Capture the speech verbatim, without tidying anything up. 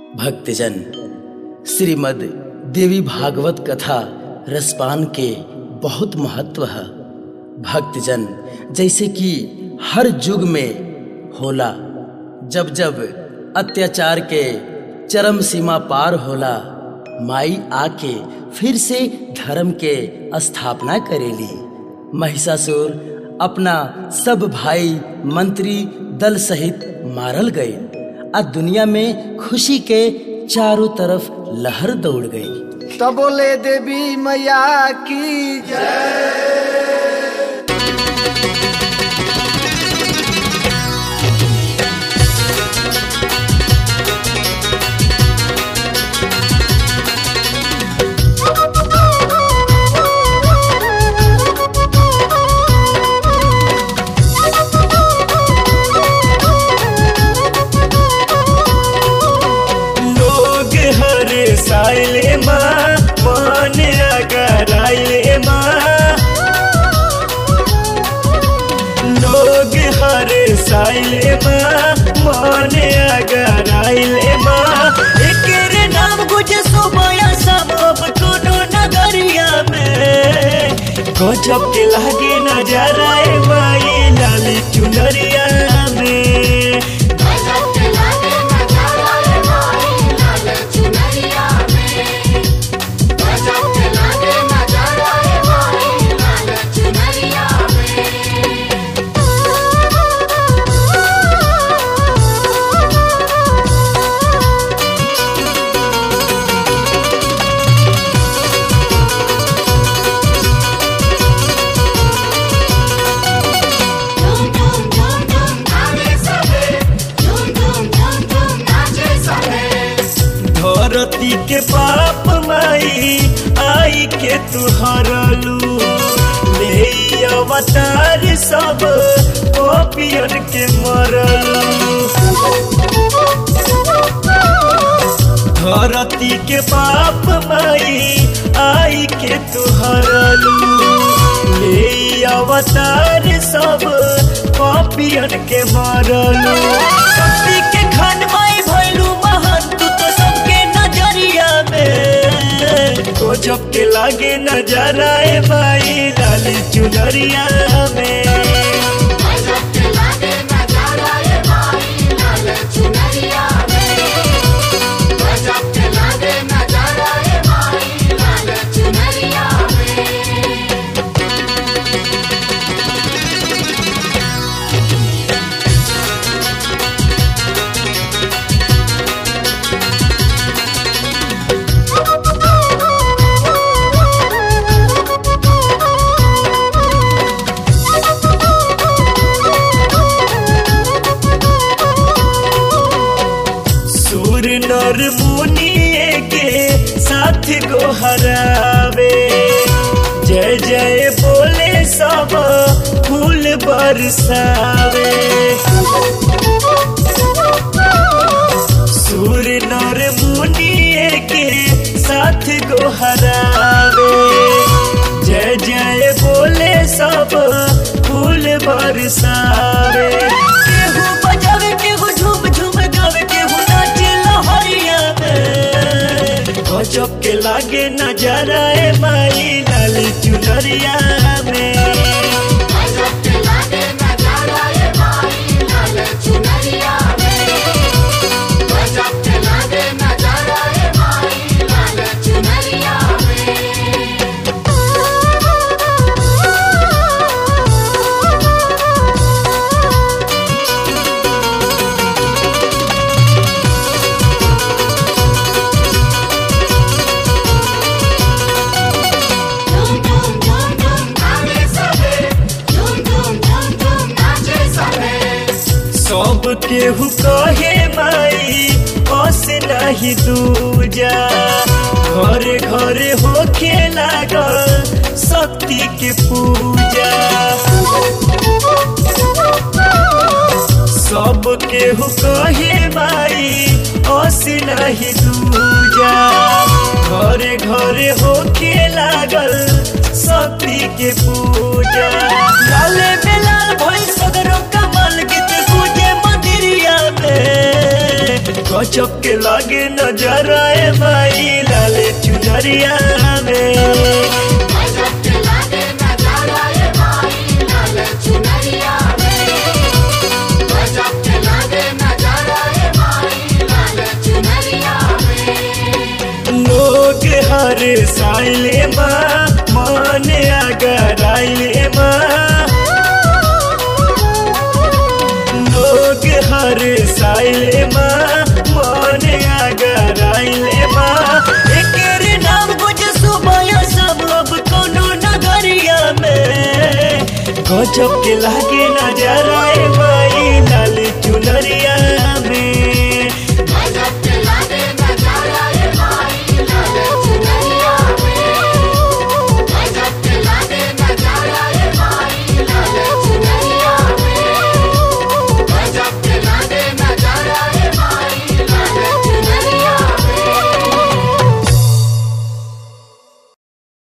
भक्तजन श्रीमद् देवी भागवत कथा रसपान के बहुत महत्व है। भक्तजन जैसे कि हर युग में होला, जब जब अत्याचार के चरम सीमा पार होला, माई आके फिर से धर्म के स्थापना करेली। महिषासुर अपना सब भाई मंत्री दल सहित मारल गए आ दुनिया में खुशी के चारों तरफ लहर दौड़ गई। तब बोले देवी मैया की जय। साइले माँ मन अगराइले माँ, लोग हर साइले माँ मन अगराइले माँ। एकेरे नाम गुजे सुबह सब कोनो नगरिया में, गजब के लागे नजारा माई लाली चुनरिया में। धरती के पाप माई आई के तू हरलू, ले अवतार सब पापियन के मरलू। धरती के पाप माई आई के तू हरलू, ले अवतार सब पापियन के मरलू। शक्ति के खन माई भइलू महान तू तो सबके नजरिया में, गजब के लागे नजारा ए माई लाली चुनरिया में। नर मुनि के साथ को हरावे, जय जय बोले सब फूल बरसावे। सूर्य नर मुनि के साथ को हरावे, जय जय बोले सब फूल बरसावे। केहू बजावे केहू झूम झूम गावे, केहू गजब के लागे नजारा ए माई लाली चुनरिया में। सब केहू कहे माई बस नहीं दूजा, घरे घरे होखे लागल शक्ति के पूजा। सब केहू कहे माई बस नहीं दूजा, घरे घरे होखे लागल शक्ति के पूजा। लाले में लाल भई सगरो कमल गीत गुजे मंदिरिया में, गजब के लागे नजरा ए माई लाले चुनरिया में गजब के लागे नजारा ए माई लाल चुनरिया में गजब के लागे नजारा ए माई लाल चुनरिया में लोग हर साइले माँ मन अगर आइले माँ लोग हर साइले माँ मन अगर आइले माँ एकेरे नाम कुछ सुबह सब अब कोनो नगरिया में गजब के लागे नजरा ए माँ